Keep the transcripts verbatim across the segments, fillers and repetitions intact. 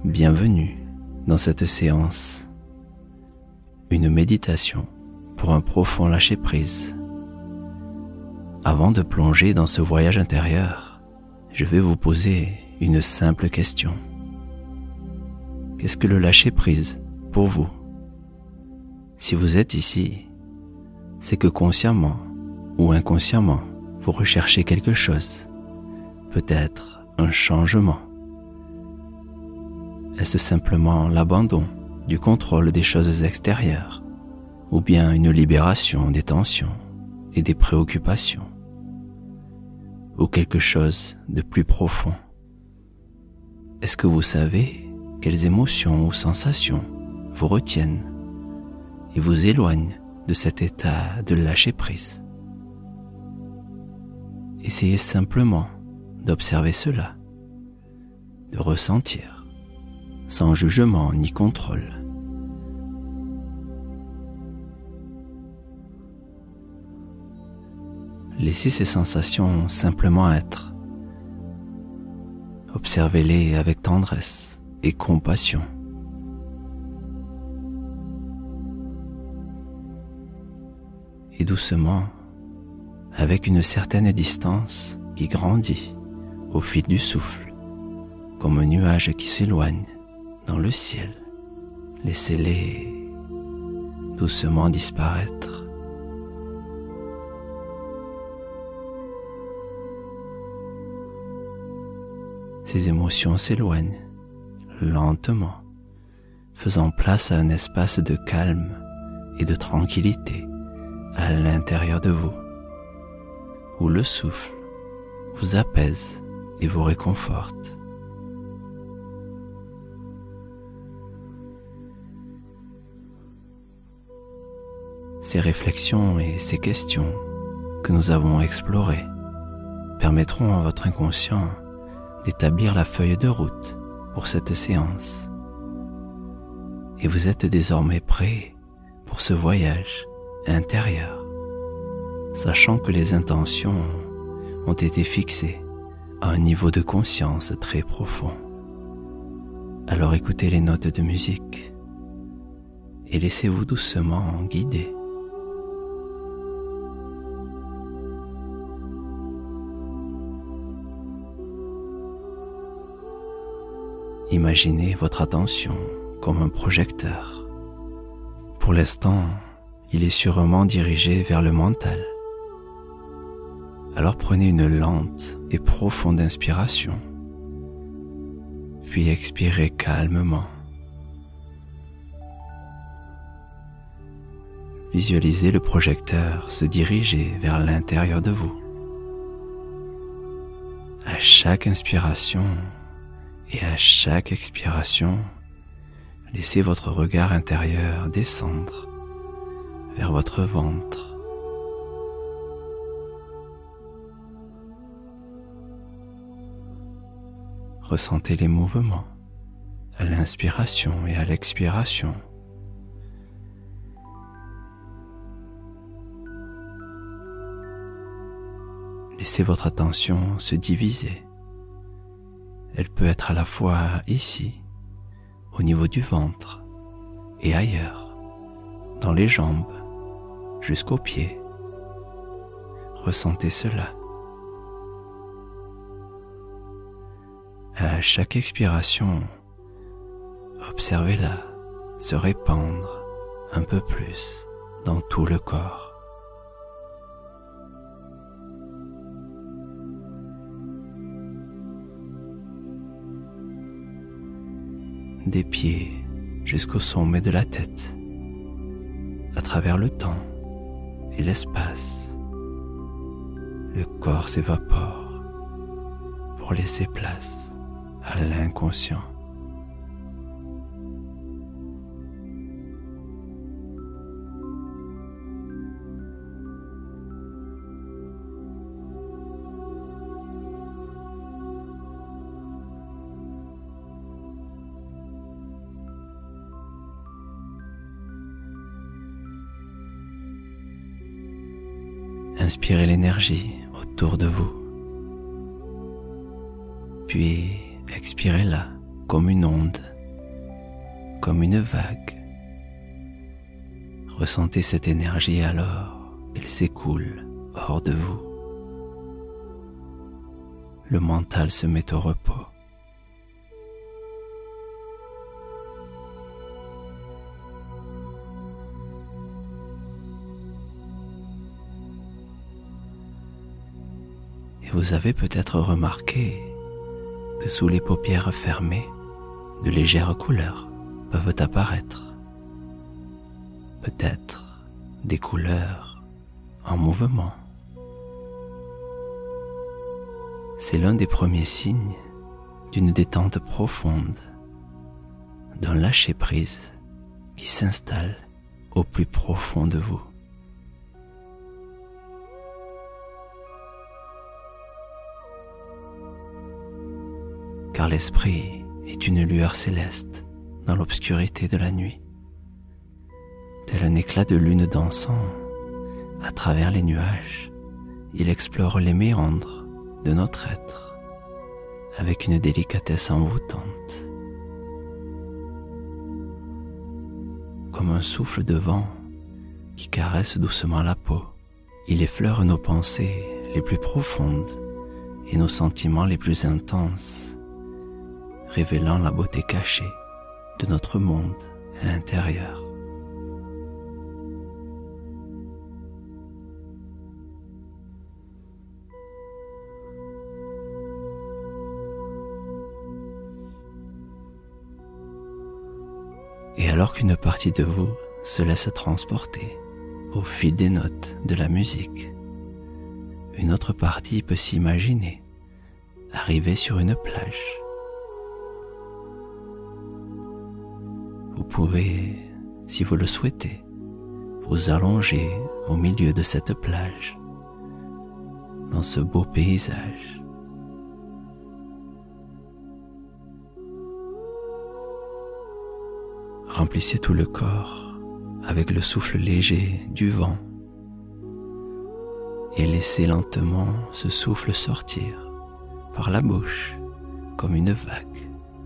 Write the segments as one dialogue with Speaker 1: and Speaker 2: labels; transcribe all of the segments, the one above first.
Speaker 1: Bienvenue dans cette séance, une méditation pour un profond lâcher-prise. Avant de plonger dans ce voyage intérieur, je vais vous poser une simple question. Qu'est-ce que le lâcher-prise pour vous? Si vous êtes ici, c'est que consciemment ou inconsciemment, vous recherchez quelque chose, peut-être un changement. Est-ce simplement l'abandon du contrôle des choses extérieures, ou bien une libération des tensions et des préoccupations, ou quelque chose de plus profond? Est-ce que vous savez quelles émotions ou sensations vous retiennent et vous éloignent de cet état de lâcher-prise? Essayez simplement d'observer cela, de ressentir, sans jugement ni contrôle. Laissez ces sensations simplement être. Observez-les avec tendresse et compassion. Et doucement, avec une certaine distance qui grandit au fil du souffle, comme un nuage qui s'éloigne dans le ciel, laissez-les doucement disparaître. Ces émotions s'éloignent lentement, faisant place à un espace de calme et de tranquillité à l'intérieur de vous, où le souffle vous apaise et vous réconforte. Ces réflexions et ces questions que nous avons explorées permettront à votre inconscient d'établir la feuille de route pour cette séance. Et vous êtes désormais prêt pour ce voyage intérieur, sachant que les intentions ont été fixées à un niveau de conscience très profond. Alors écoutez les notes de musique et laissez-vous doucement guider. Imaginez votre attention comme un projecteur. Pour l'instant, il est sûrement dirigé vers le mental. Alors prenez une lente et profonde inspiration, puis expirez calmement. Visualisez le projecteur se diriger vers l'intérieur de vous. À chaque inspiration et à chaque expiration, laissez votre regard intérieur descendre vers votre ventre. Ressentez les mouvements à l'inspiration et à l'expiration. Laissez votre attention se diviser. Elle peut être à la fois ici, au niveau du ventre, et ailleurs, dans les jambes, jusqu'aux pieds. Ressentez cela. À chaque expiration, observez-la se répandre un peu plus dans tout le corps. Des pieds jusqu'au sommet de la tête, à travers le temps et l'espace, le corps s'évapore pour laisser place à l'inconscient. Inspirez l'énergie autour de vous, puis expirez-la comme une onde comme une vague. Ressentez cette énergie alors, elle s'écoule hors de vous. Le mental se met au repos. Et vous avez peut-être remarqué que sous les paupières fermées, de légères couleurs peuvent apparaître. Peut-être des couleurs en mouvement. C'est l'un des premiers signes d'une détente profonde, d'un lâcher-prise qui s'installe au plus profond de vous. Car l'esprit est une lueur céleste dans l'obscurité de la nuit. Tel un éclat de lune dansant, à travers les nuages, il explore les méandres de notre être avec une délicatesse envoûtante. Comme un souffle de vent qui caresse doucement la peau, il effleure nos pensées les plus profondes et nos sentiments les plus intenses, révélant la beauté cachée de notre monde intérieur. Et alors qu'une partie de vous se laisse transporter au fil des notes de la musique, une autre partie peut s'imaginer arriver sur une plage. Vous pouvez, si vous le souhaitez, vous allonger au milieu de cette plage, dans ce beau paysage. Remplissez tout le corps avec le souffle léger du vent et laissez lentement ce souffle sortir par la bouche comme une vague.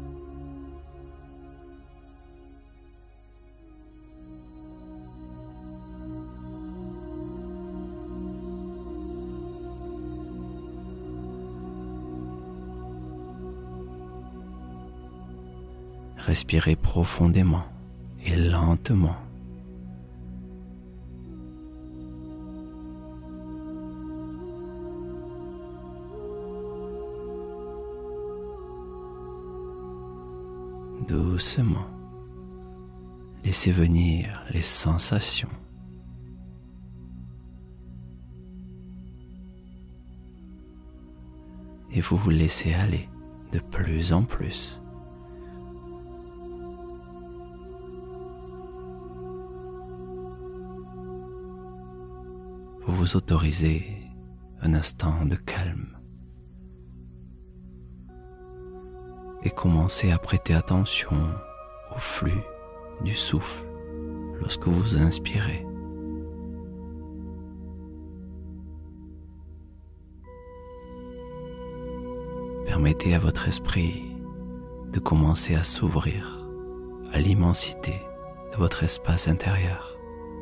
Speaker 1: Respirez profondément et lentement. Doucement, laissez venir les sensations. Et vous vous laissez aller de plus en plus. Vous vous autorisez un instant de calme et commencez à prêter attention au flux du souffle lorsque vous inspirez. Permettez à votre esprit de commencer à s'ouvrir à l'immensité de votre espace intérieur.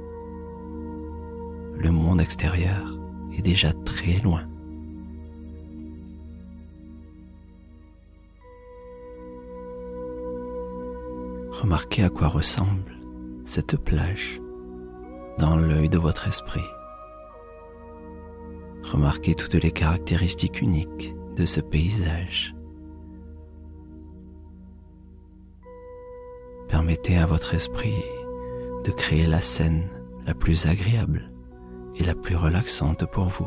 Speaker 1: Le monde extérieur est déjà très loin. Remarquez à quoi ressemble cette plage dans l'œil de votre esprit. Remarquez toutes les caractéristiques uniques de ce paysage. Permettez à votre esprit de créer la scène la plus agréable et la plus relaxante pour vous.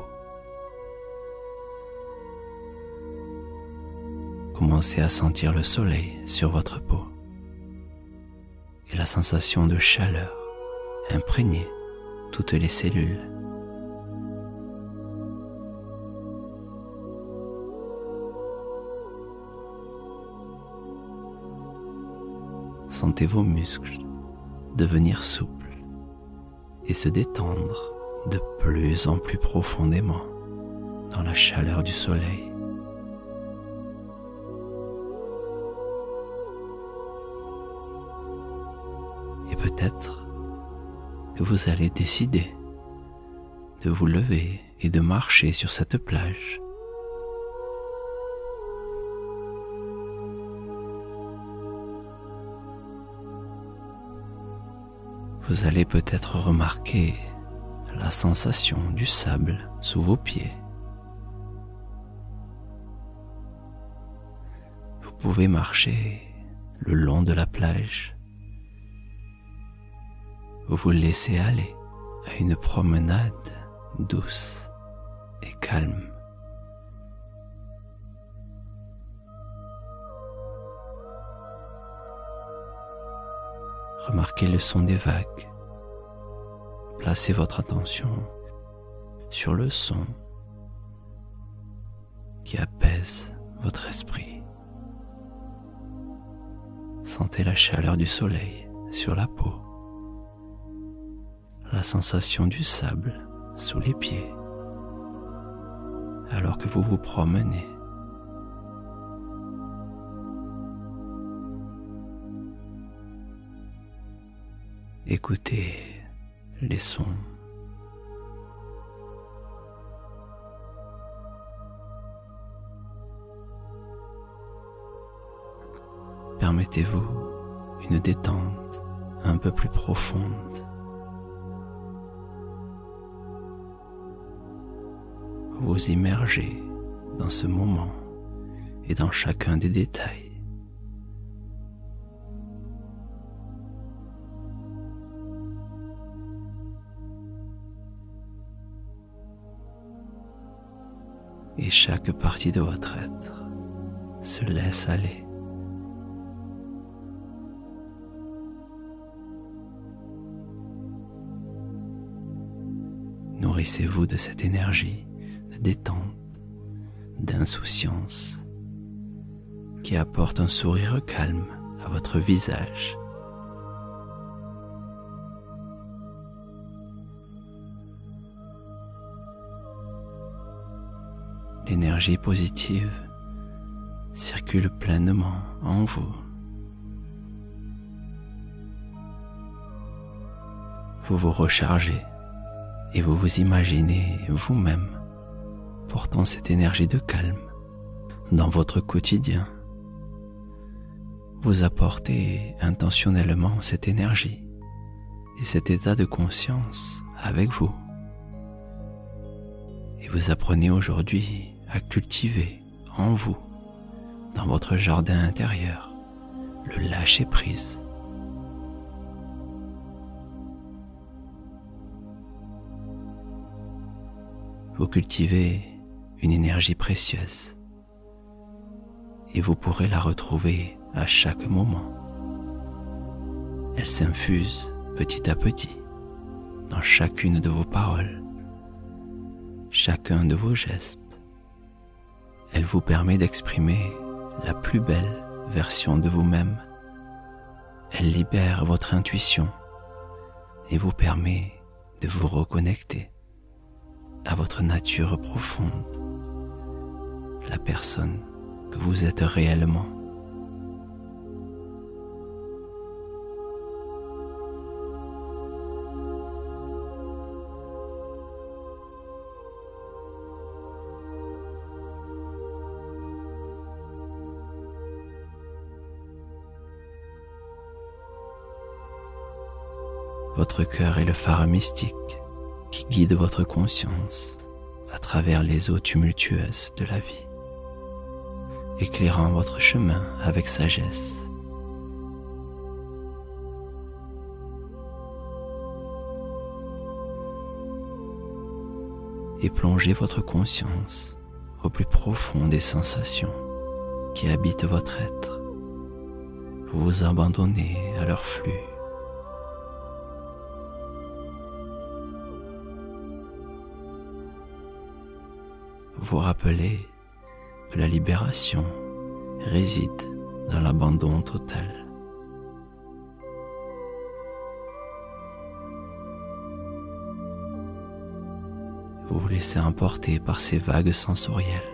Speaker 1: Commencez à sentir le soleil sur votre peau et la sensation de chaleur imprégner toutes les cellules. Sentez vos muscles devenir souples et se détendre de plus en plus profondément dans la chaleur du soleil. Et peut-être que vous allez décider de vous lever et de marcher sur cette plage. Vous allez peut-être remarquer la sensation du sable sous vos pieds. Vous pouvez marcher le long de la plage. Vous vous laissez aller à une promenade douce et calme. Remarquez le son des vagues. Placez votre attention sur le son qui apaise votre esprit. Sentez la chaleur du soleil sur la peau, la sensation du sable sous les pieds alors que vous vous promenez. Écoutez les sons. Permettez-vous une détente un peu plus profonde. Vous immergez dans ce moment et dans chacun des détails. Et chaque partie de votre être se laisse aller. Nourrissez-vous de cette énergie de détente, d'insouciance qui apporte un sourire calme à votre visage. L'énergie positive circule pleinement en vous. Vous vous rechargez et vous vous imaginez vous-même portant cette énergie de calme dans votre quotidien. Vous apportez intentionnellement cette énergie et cet état de conscience avec vous. Et vous apprenez aujourd'hui à cultiver en vous, dans votre jardin intérieur, le lâcher-prise. Vous cultivez une énergie précieuse et vous pourrez la retrouver à chaque moment. Elle s'infuse petit à petit dans chacune de vos paroles, chacun de vos gestes. Elle vous permet d'exprimer la plus belle version de vous-même. Elle libère votre intuition et vous permet de vous reconnecter à votre nature profonde, la personne que vous êtes réellement. Votre cœur est le phare mystique qui guide votre conscience à travers les eaux tumultueuses de la vie, éclairant votre chemin avec sagesse. Et plongez votre conscience au plus profond des sensations qui habitent votre être. Vous vous abandonnez à leur flux. Vous rappelez que la libération réside dans l'abandon total. Vous vous laissez emporter par ces vagues sensorielles,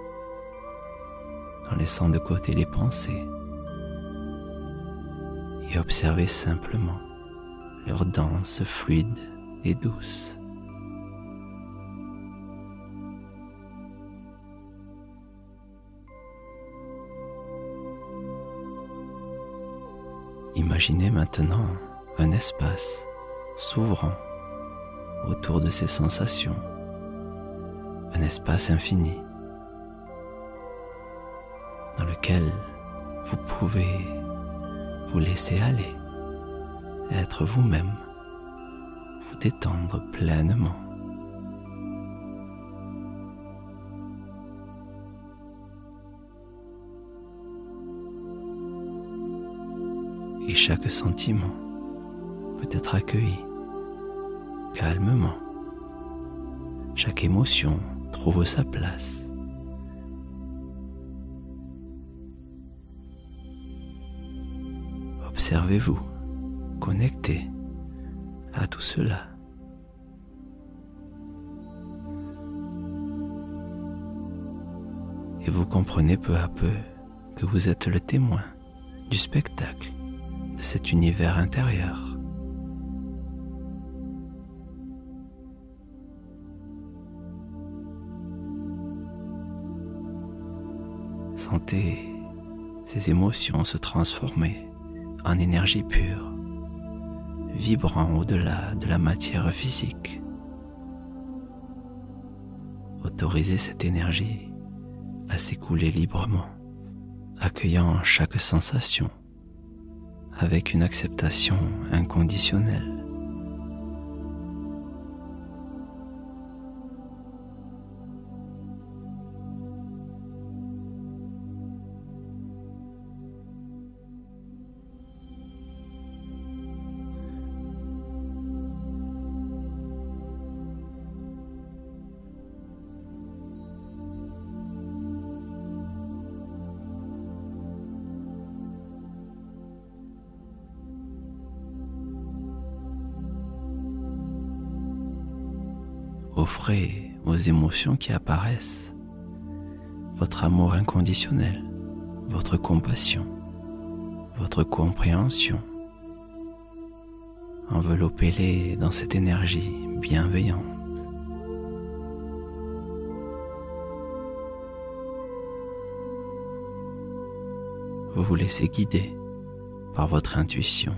Speaker 1: en laissant de côté les pensées, et observez simplement leur danse fluide et douce. Imaginez maintenant un espace s'ouvrant autour de ces sensations, un espace infini dans lequel vous pouvez vous laisser aller, être vous-même, vous détendre pleinement. Et chaque sentiment peut être accueilli calmement. Chaque émotion trouve sa place. Observez-vous, connecté à tout cela. Et vous comprenez peu à peu que vous êtes le témoin du spectacle de cet univers intérieur. Sentez ces émotions se transformer en énergie pure, vibrant au-delà de la matière physique. Autorisez cette énergie à s'écouler librement, accueillant chaque sensation avec une acceptation inconditionnelle. Offrez aux émotions qui apparaissent votre amour inconditionnel, votre compassion, votre compréhension. Enveloppez-les dans cette énergie bienveillante. Vous vous laissez guider par votre intuition.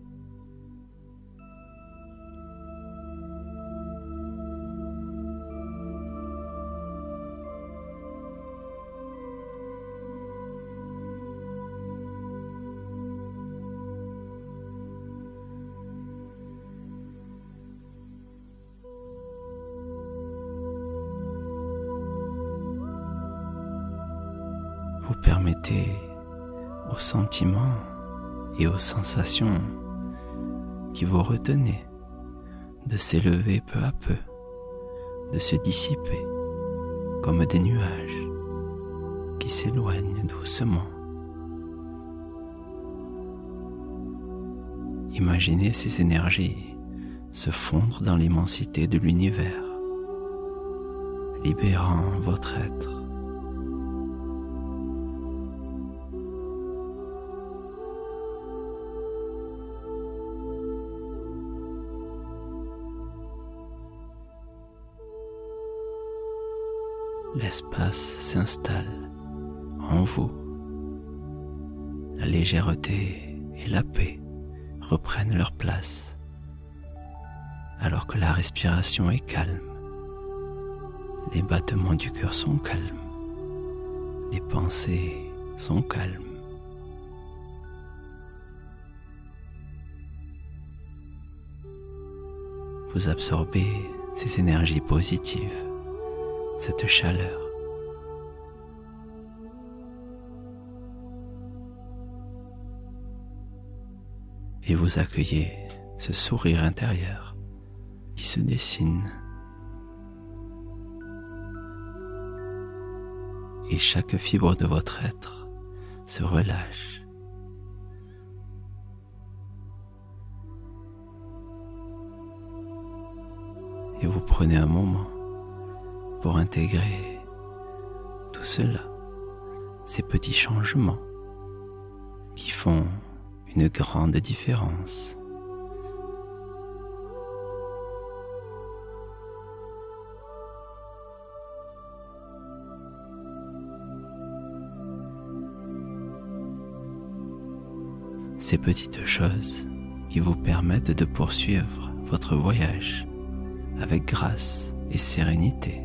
Speaker 1: Vous permettez aux sentiments et aux sensations qui vous retenez de s'élever peu à peu, de se dissiper comme des nuages qui s'éloignent doucement. Imaginez ces énergies se fondre dans l'immensité de l'univers, libérant votre être. L'espace s'installe en vous. La légèreté et la paix reprennent leur place, alors que la respiration est calme. Les battements du cœur sont calmes. Les pensées sont calmes. Vous absorbez ces énergies positives, cette chaleur. Et vous accueillez ce sourire intérieur qui se dessine. Et chaque fibre de votre être se relâche. Et vous prenez un moment pour intégrer tout cela, ces petits changements qui font une grande différence ces petites choses qui vous permettent de poursuivre votre voyage avec grâce et sérénité.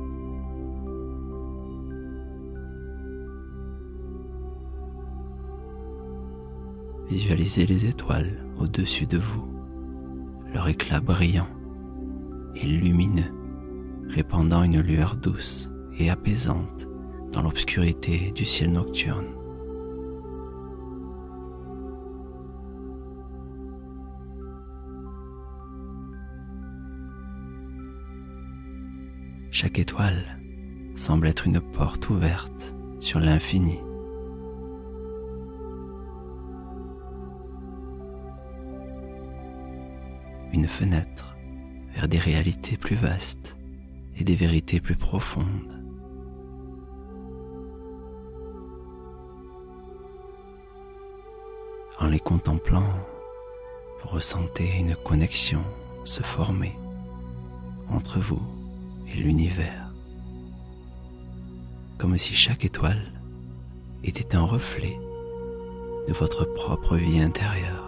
Speaker 1: Visualisez les étoiles au-dessus de vous, leur éclat brillant et lumineux, répandant une lueur douce et apaisante dans l'obscurité du ciel nocturne. Chaque étoile semble être une porte ouverte sur l'infini. Une fenêtre vers des réalités plus vastes et des vérités plus profondes. En les contemplant, vous ressentez une connexion se former entre vous et l'univers, comme si chaque étoile était un reflet de votre propre vie intérieure.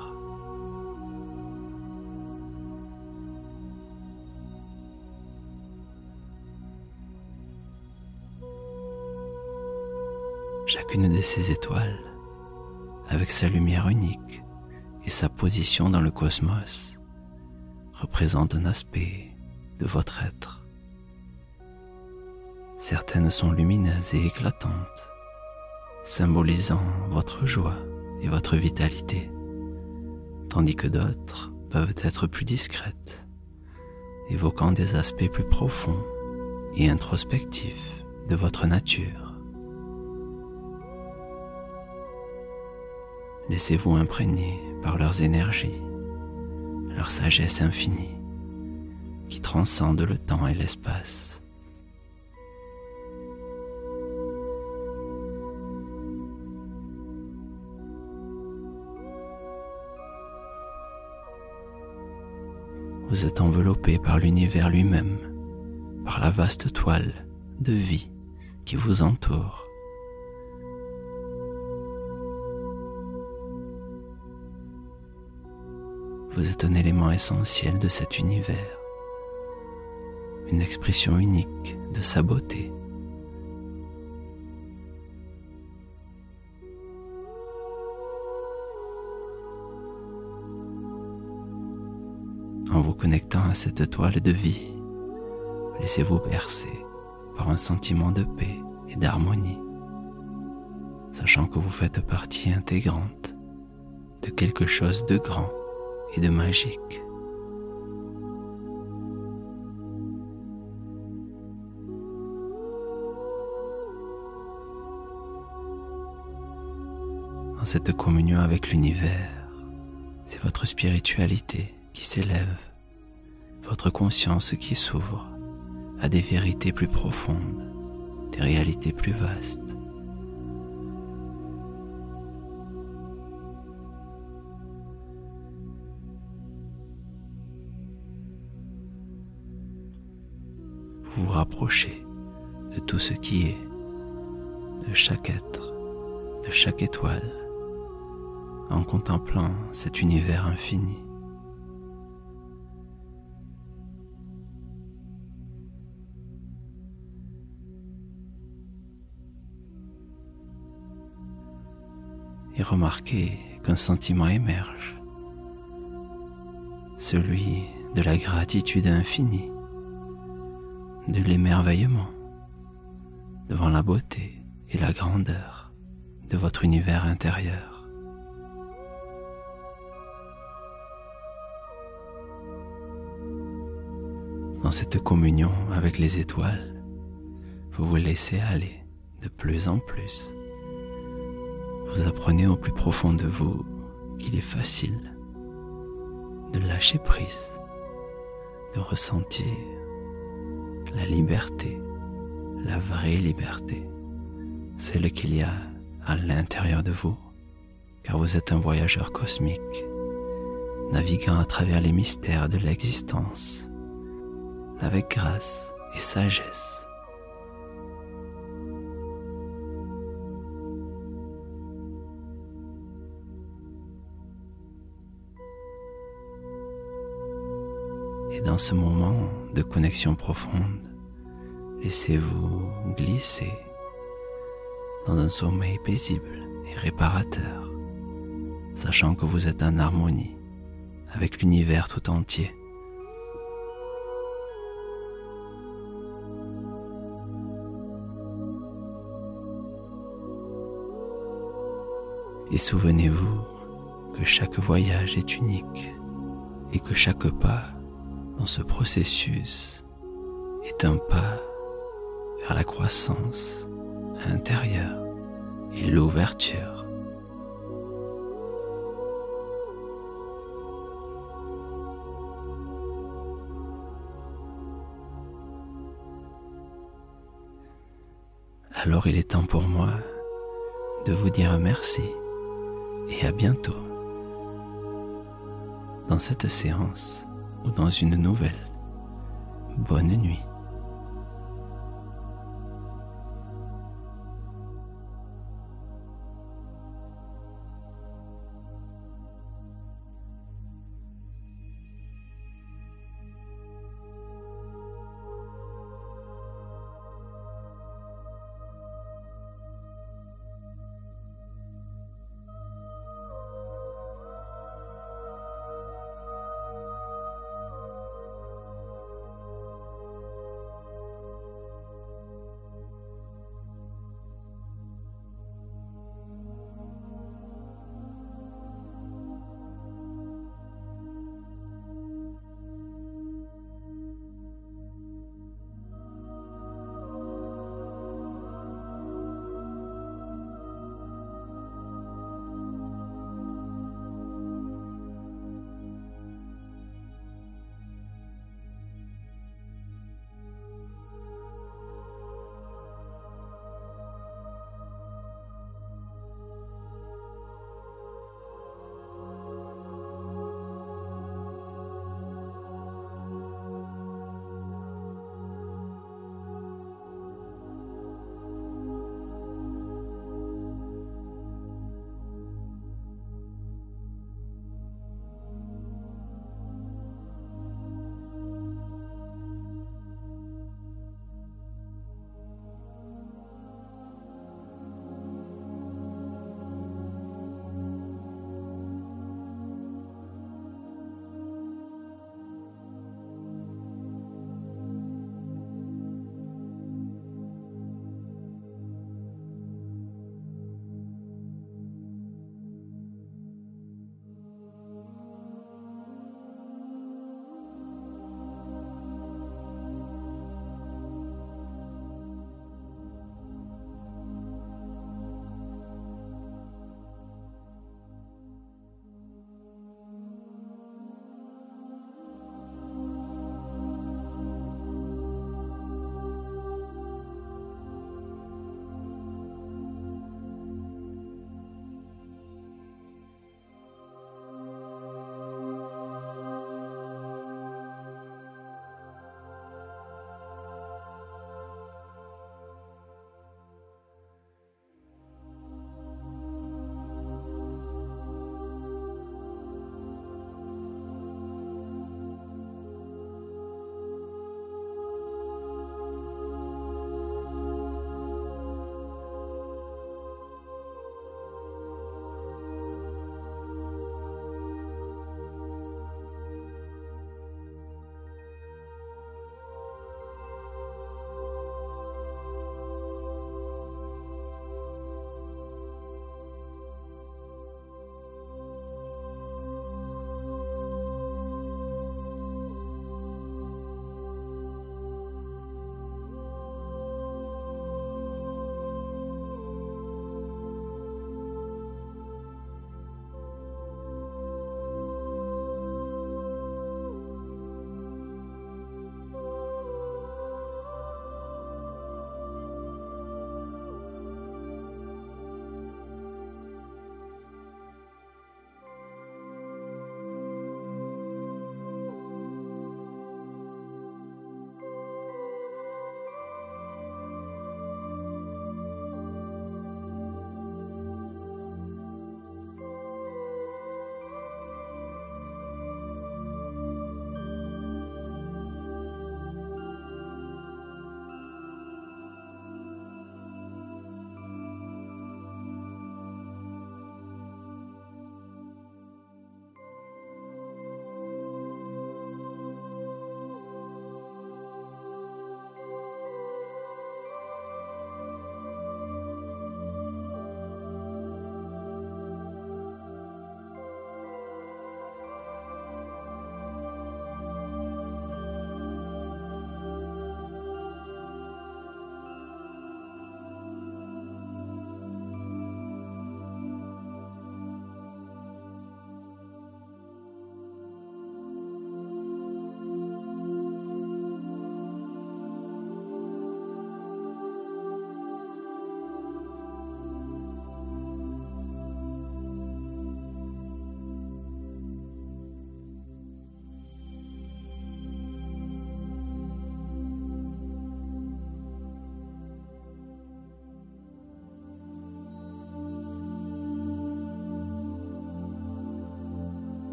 Speaker 1: Chacune de ces étoiles, avec sa lumière unique et sa position dans le cosmos, représente un aspect de votre être. Certaines sont lumineuses et éclatantes, symbolisant votre joie et votre vitalité, tandis que d'autres peuvent être plus discrètes, évoquant des aspects plus profonds et introspectifs de votre nature. Laissez-vous imprégner par leurs énergies, leur sagesse infinie, qui transcende le temps et l'espace. Vous êtes enveloppé par l'univers lui-même, par la vaste toile de vie qui vous entoure. Vous êtes un élément essentiel de cet univers, une expression unique de sa beauté. En vous connectant à cette toile de vie, laissez-vous bercer par un sentiment de paix et d'harmonie, sachant que vous faites partie intégrante de quelque chose de grand et de magique. Dans cette communion avec l'univers, c'est votre spiritualité qui s'élève, votre conscience qui s'ouvre à des vérités plus profondes, des réalités plus vastes. Vous vous rapprochez de tout ce qui est, de chaque être, de chaque étoile, en contemplant cet univers infini. Et remarquez qu'un sentiment émerge, celui de la gratitude infinie, de l'émerveillement devant la beauté et la grandeur de votre univers intérieur. Dans cette communion avec les étoiles, vous vous laissez aller de plus en plus. Vous apprenez au plus profond de vous qu'il est facile de lâcher prise, de ressentir la liberté, la vraie liberté, celle qu'il y a à l'intérieur de vous, car vous êtes un voyageur cosmique, naviguant à travers les mystères de l'existence, avec grâce et sagesse. Et dans ce moment de connexion profonde, laissez-vous glisser dans un sommeil paisible et réparateur, sachant que vous êtes en harmonie avec l'univers tout entier. Et souvenez-vous que chaque voyage est unique et que chaque pas dans ce processus est un pas vers la croissance intérieure et l'ouverture. Alors il est temps pour moi de vous dire merci et à bientôt dans cette séance ou dans une nouvelle. Bonne nuit.